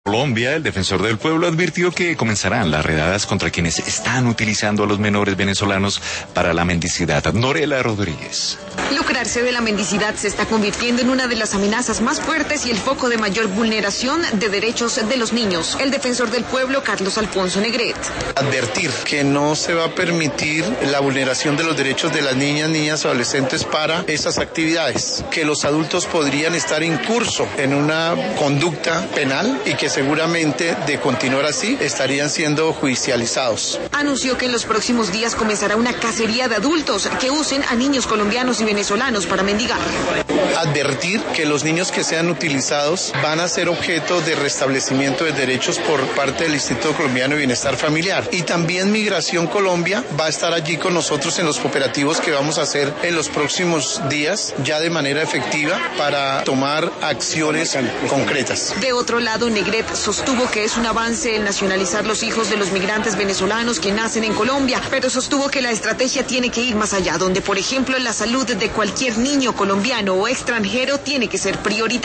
Colombia, el defensor del pueblo advirtió que comenzarán las redadas contra quienes están utilizando a los menores venezolanos para la mendicidad. Norela Rodríguez. Lucrarse de la mendicidad se está convirtiendo en una de las amenazas más fuertes y el foco de mayor vulneración de derechos de los niños. El defensor del pueblo, Carlos Alfonso Negret. Advertir que no se va a permitir la vulneración de los derechos de las niñas, adolescentes para esas actividades, que los adultos podrían estar en curso en una conducta penal y que seguramente de continuar así estarían siendo judicializados. Anunció que en los próximos días comenzará una cacería de adultos que usen a niños colombianos y venezolanos para mendigar. Advertir que los niños que sean utilizados van a ser objeto de restablecimiento de derechos por parte del Instituto Colombiano de Bienestar Familiar. Y también Migración Colombia va a estar allí con nosotros en los operativos que vamos a hacer en los próximos días, ya de manera efectiva, para tomar acciones concretas. De otro lado, Negret sostuvo que es un avance el nacionalizar los hijos de los migrantes venezolanos que nacen en Colombia, pero sostuvo que la estrategia tiene que ir más allá, donde, por ejemplo, la salud de cualquier niño colombiano o extranjero tiene que ser prioritaria.